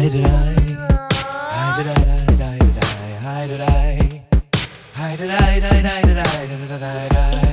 Hide it, hide it, hide it, hide it, hide it, hide it, hide it, hide it, hide it, hide it, hide it, hide it.